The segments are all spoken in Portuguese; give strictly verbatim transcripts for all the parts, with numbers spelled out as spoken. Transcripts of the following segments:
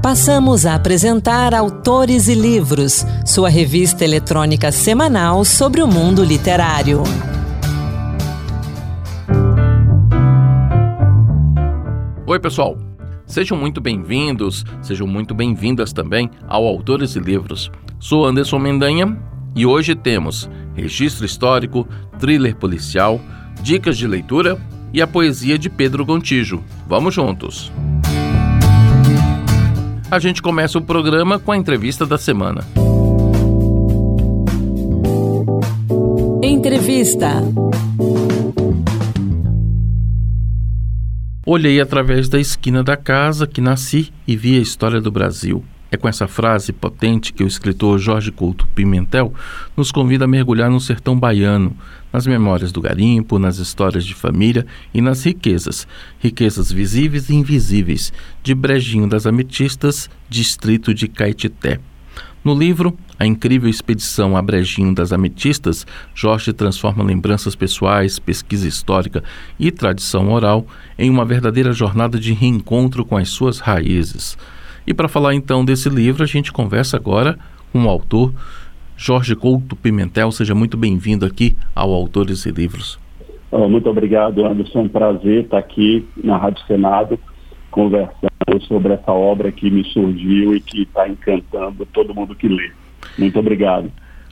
Passamos a apresentar Autores e Livros, sua revista eletrônica semanal sobre o mundo literário. Oi, pessoal! Sejam muito bem-vindos, sejam muito bem-vindas também ao Autores e Livros. Sou Anderson Mendanha e hoje temos registro histórico, thriller policial, dicas de leitura e a poesia de Pedro Gontijo. Vamos juntos! A gente começa o programa com a entrevista da semana. Entrevista. Olhei através da esquina da casa que nasci e vi a história do Brasil. É com essa frase potente que o escritor Jorge Couto Pimentel nos convida a mergulhar no sertão baiano, nas memórias do garimpo, nas histórias de família e nas riquezas, riquezas visíveis e invisíveis, de Brejinho das Ametistas, distrito de Caetité. No livro A Incrível Expedição a Brejinho das Ametistas, Jorge transforma lembranças pessoais, pesquisa histórica e tradição oral em uma verdadeira jornada de reencontro com as suas raízes. E para falar então desse livro, a gente conversa agora com o autor Jorge Couto Pimentel. Seja muito bem-vindo aqui ao Autores e Livros. Oh, muito obrigado, Anderson. É um prazer estar aqui na Rádio Senado conversando sobre essa obra que me surgiu e que está encantando todo mundo que lê. Muito obrigado.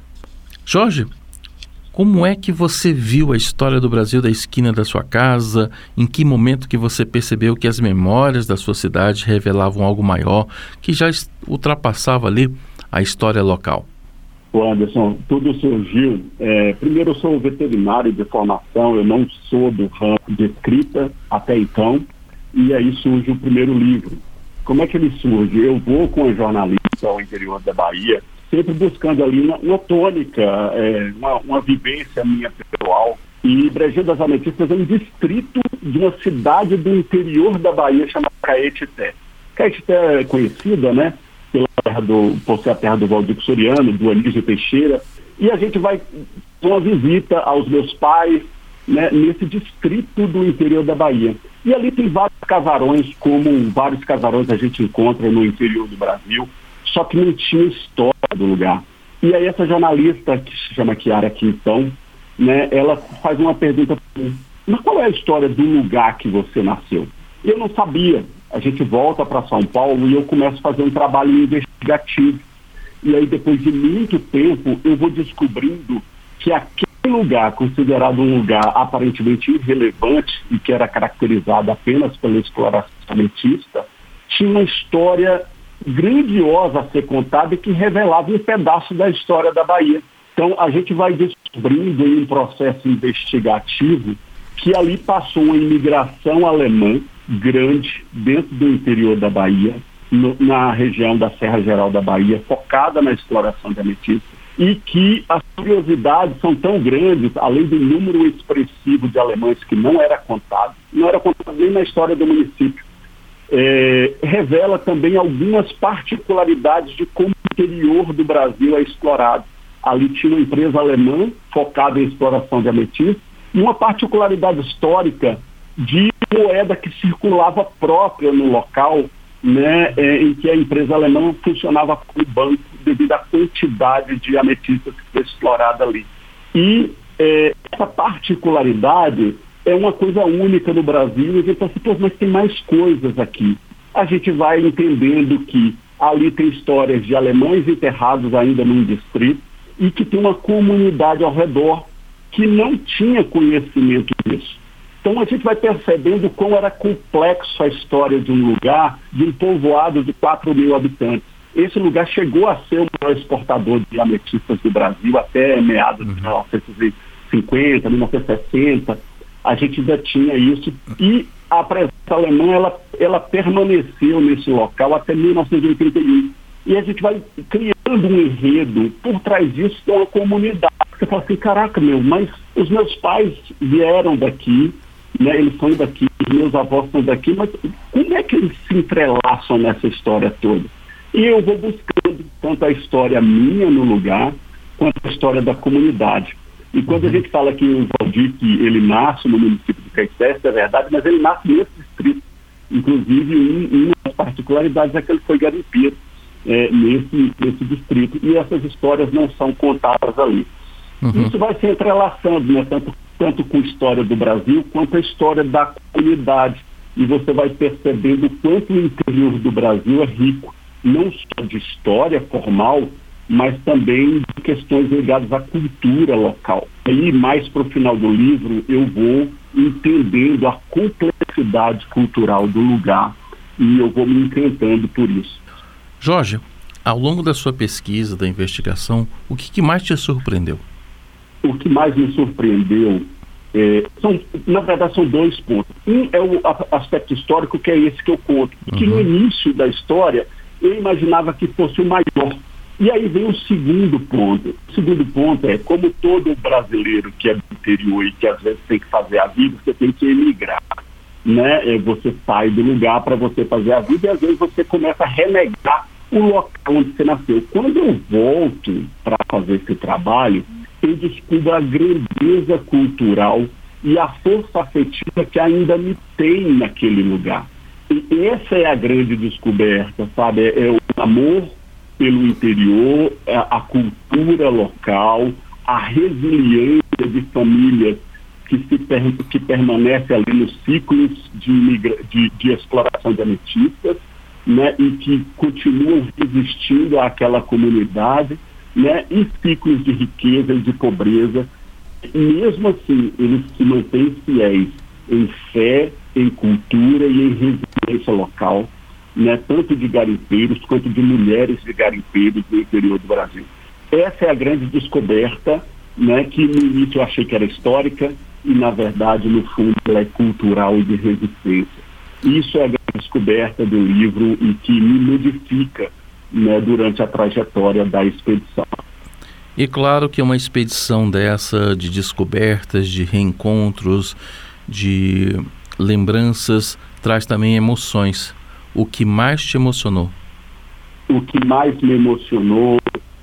Jorge, como é que você viu a história do Brasil da esquina da sua casa? Em que momento que você percebeu que as memórias da sua cidade revelavam algo maior, que já ultrapassava ali a história local? O Anderson, tudo surgiu. É, primeiro, eu sou veterinário de formação, eu não sou do ramo de escrita até então, e aí surge o primeiro livro. Como é que ele surge? Eu vou com a jornalista ao interior da Bahia, sempre buscando ali uma, uma tônica, é, uma, uma vivência minha pessoal. E Brejinho das Ametistas é um distrito de uma cidade do interior da Bahia chamada Caetité. Caetité é conhecida, né, pela terra do, por ser a terra do Valdir Soriano, do Anísio Teixeira. E a gente vai fazer uma visita aos meus pais, né, nesse distrito do interior da Bahia. E ali tem vários casarões, como vários casarões a gente encontra no interior do Brasil, só que não tinha história do lugar. E aí essa jornalista, que se chama Chiara Quintão, né, ela faz uma pergunta para mim: mas qual é a história do lugar que você nasceu? Eu não sabia. A gente volta para São Paulo e eu começo a fazer um trabalho investigativo. E aí, depois de muito tempo, eu vou descobrindo que aquele lugar, considerado um lugar aparentemente irrelevante e que era caracterizado apenas pela exploração ametista, tinha uma história grandiosa a ser contada e que revelava um pedaço da história da Bahia. Então, a gente vai descobrindo em um processo investigativo que ali passou uma imigração alemã grande dentro do interior da Bahia, no, na região da Serra Geral da Bahia, focada na exploração de ametista, e que as curiosidades são tão grandes, além do número expressivo de alemães que não era contado, não era contado nem na história do município. É, revela também algumas particularidades de como o interior do Brasil é explorado. Ali tinha uma empresa alemã focada em exploração de ametista e uma particularidade histórica de moeda que circulava própria no local, né, é, em que a empresa alemã funcionava como banco devido à quantidade de ametistas que foi explorada ali. E é, essa particularidade é uma coisa única no Brasil, e a gente fala assim, pô, mas tem mais coisas aqui. A gente vai entendendo que ali tem histórias de alemães enterrados ainda num distrito e que tem uma comunidade ao redor que não tinha conhecimento disso. Então a gente vai percebendo como era complexo a história de um lugar, de um povoado de quatro mil habitantes. Esse lugar chegou a ser o maior exportador de ametistas do Brasil até meados de mil novecentos e cinquenta, mil novecentos e sessenta. A gente ainda tinha isso. E a presença alemã, ela, ela permaneceu nesse local até mil novecentos e oitenta e um. E a gente vai criando um enredo por trás disso de uma comunidade. Você fala assim, caraca, meu, mas os meus pais vieram daqui, né, eles são daqui, os meus avós são daqui, mas como é que eles se entrelaçam nessa história toda? E eu vou buscando tanto a história minha no lugar, quanto a história da comunidade. E quando uhum. a gente fala que o Valdir, que ele nasce no município de Caetité, é verdade, mas ele nasce nesse distrito. Inclusive, um, uma das particularidades é que ele foi garimpeiro é, nesse, nesse distrito, e essas histórias não são contadas ali. Uhum. Isso vai se entrelaçando, né, tanto, tanto com a história do Brasil quanto a história da comunidade, e você vai percebendo o quanto o interior do Brasil é rico, não só de história formal, mas também de questões ligadas à cultura local. Aí, mais para o final do livro, eu vou entendendo a complexidade cultural do lugar e eu vou me encantando por isso. Jorge, ao longo da sua pesquisa, da investigação, o que, que mais te surpreendeu? O que mais me surpreendeu, é, são, na verdade, são dois pontos. Um é o aspecto histórico, que é esse que eu conto, e que uhum. no início da história eu imaginava que fosse o maior. E aí vem o segundo ponto. O segundo ponto é, como todo brasileiro que é do interior e que às vezes tem que fazer a vida, você tem que emigrar, né? É, você sai do lugar para você fazer a vida e às vezes você começa a renegar o local onde você nasceu. Quando eu volto para fazer esse trabalho, eu descubro a grandeza cultural e a força afetiva que ainda me tem naquele lugar. E essa é a grande descoberta, sabe? É, é o amor pelo interior, a, a cultura local, a resiliência de famílias que, se per, que permanece ali nos ciclos de, migra, de, de exploração de ametistas, né, e que continuam resistindo àquela comunidade, né, e ciclos de riqueza e de pobreza. E mesmo assim, eles se mantêm fiéis em fé, em cultura e em resiliência local, né, tanto de garimpeiros quanto de mulheres de garimpeiros no interior do Brasil. Essa é a grande descoberta, né, que no início eu achei que era histórica e, na verdade, no fundo, ela é cultural e de resistência. Isso é a grande descoberta do livro e que me modifica, né, durante a trajetória da expedição. E claro que uma expedição dessa, de descobertas, de reencontros, de lembranças, traz também emoções. O que mais te emocionou? O que mais me emocionou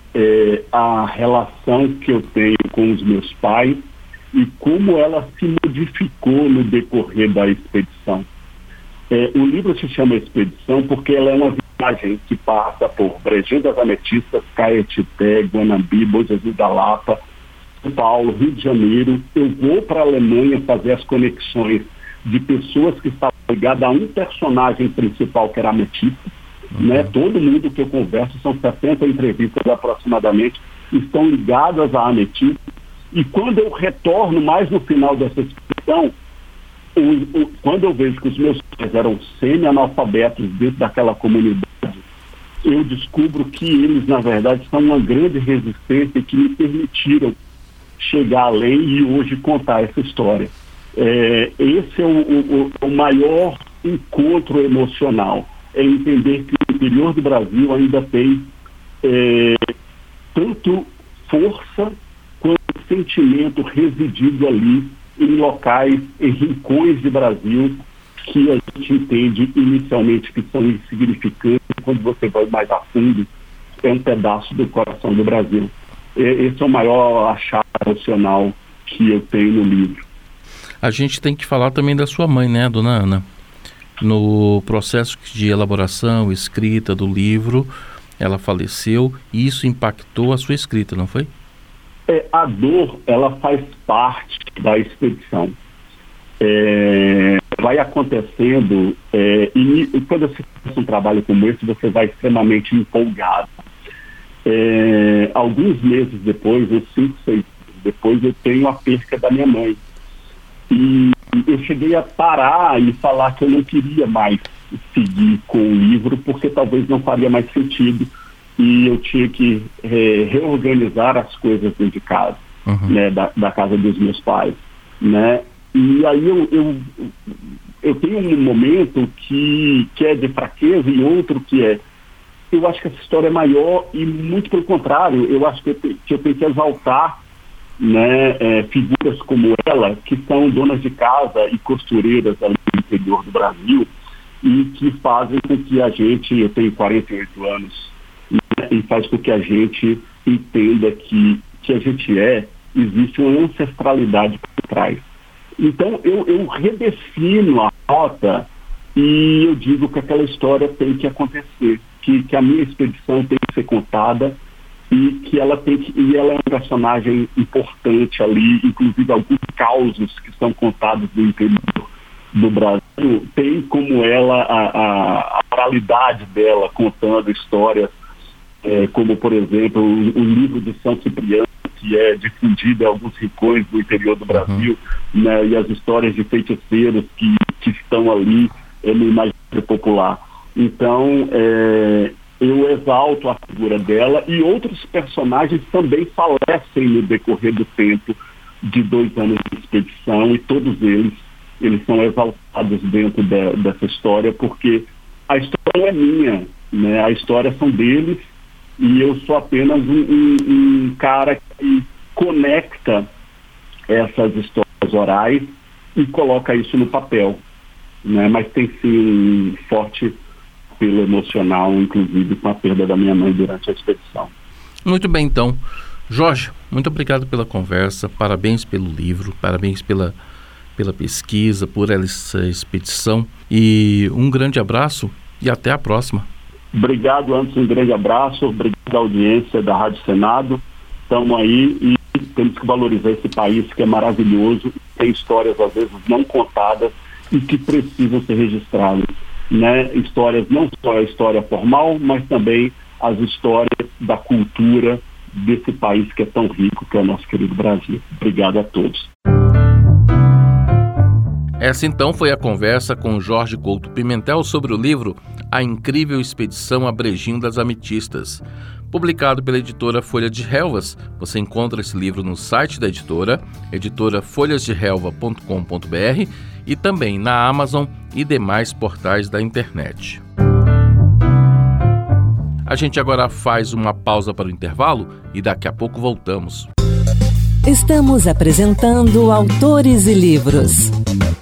é a relação que eu tenho com os meus pais e como ela se modificou no decorrer da expedição. É, o livro se chama Expedição porque ela é uma viagem que passa por Brejão das Ametistas, Caetité, Guanambi, Bom Jesus da Lapa, São Paulo, Rio de Janeiro. Eu vou para a Alemanha fazer as conexões de pessoas que estavam ligadas a um personagem principal, que era ametista. Uhum. Né? Todo mundo que eu converso, são sessenta entrevistas aproximadamente, estão ligadas a ametista. E quando eu retorno mais no final dessa expedição, o, o, quando eu vejo que os meus pais eram semi-analfabetos dentro daquela comunidade, eu descubro que eles, na verdade, são uma grande resistência que me permitiram chegar além e hoje contar essa história. É, esse é o, o, o maior encontro emocional, é entender que o interior do Brasil ainda tem é, tanto força quanto sentimento residido ali em locais, em rincões de Brasil que a gente entende inicialmente que são insignificantes. Quando você vai mais a fundo, é um pedaço do coração do Brasil. Esse é o maior achado emocional que eu tenho no livro. A gente tem que falar também da sua mãe, né, dona Ana? No processo de elaboração, escrita do livro, ela faleceu e isso impactou a sua escrita, não foi? É, a dor, ela faz parte da expedição. É, vai acontecendo, é, e, e quando você faz um trabalho como esse, você vai extremamente empolgado. É, alguns meses depois, uns cinco, seis meses depois, eu tenho a perca da minha mãe. E eu cheguei a parar e falar que eu não queria mais seguir com o livro, porque talvez não faria mais sentido e eu tinha que é, reorganizar as coisas dentro de casa, uhum. né, da, da casa dos meus pais, né? E aí eu, eu, eu tenho um momento que, que é de fraqueza e outro que é, eu acho que essa história é maior e muito pelo contrário, eu acho que eu, te, que eu tenho que exaltar, né, é, figuras como ela, que são donas de casa e costureiras ali no interior do Brasil e que fazem com que a gente, eu tenho quarenta e oito anos, né, e faz com que a gente entenda que, que a gente é, existe uma ancestralidade por trás. Então eu, eu redefino a rota e eu digo que aquela história tem que acontecer, que, que a minha expedição tem que ser contada e que ela tem que, e ela é um personagem importante ali, inclusive alguns causos que são contados no interior do Brasil, tem como ela a, a, a oralidade dela contando histórias, é, como por exemplo o, o livro de São Cipriano, que é difundido em alguns rincões do interior do Brasil, uhum. né, e as histórias de feiticeiros que, que estão ali é, no imaginário popular. Então, é, eu exalto a figura dela, e outros personagens também falecem no decorrer do tempo de dois anos de expedição, e todos eles, eles são exaltados dentro de, dessa história, porque a história não é minha, né? A história são deles, e eu sou apenas um, um, um cara que conecta essas histórias orais e coloca isso no papel, né? Mas tem sim um forte apelo emocional, inclusive com a perda da minha mãe durante a expedição. Muito bem, então. Jorge, muito obrigado pela conversa, parabéns pelo livro, parabéns pela, pela pesquisa, por essa expedição, e um grande abraço e até a próxima. Obrigado, antes um grande abraço, obrigado à audiência da Rádio Senado, estamos aí e temos que valorizar esse país que é maravilhoso, tem histórias às vezes não contadas e que precisam ser registradas, né? Histórias, não só a história formal, mas também as histórias da cultura desse país que é tão rico, que é o nosso querido Brasil. Obrigado a todos. Essa então foi a conversa com Jorge Couto Pimentel sobre o livro A Incrível Expedição a Brejinho das Ametistas. Publicado pela editora Folha de Relvas, você encontra esse livro no site da editora, editora folhas de relva ponto com ponto b r, e também na Amazon e demais portais da internet. A gente agora faz uma pausa para o intervalo e daqui a pouco voltamos. Estamos apresentando Autores e Livros.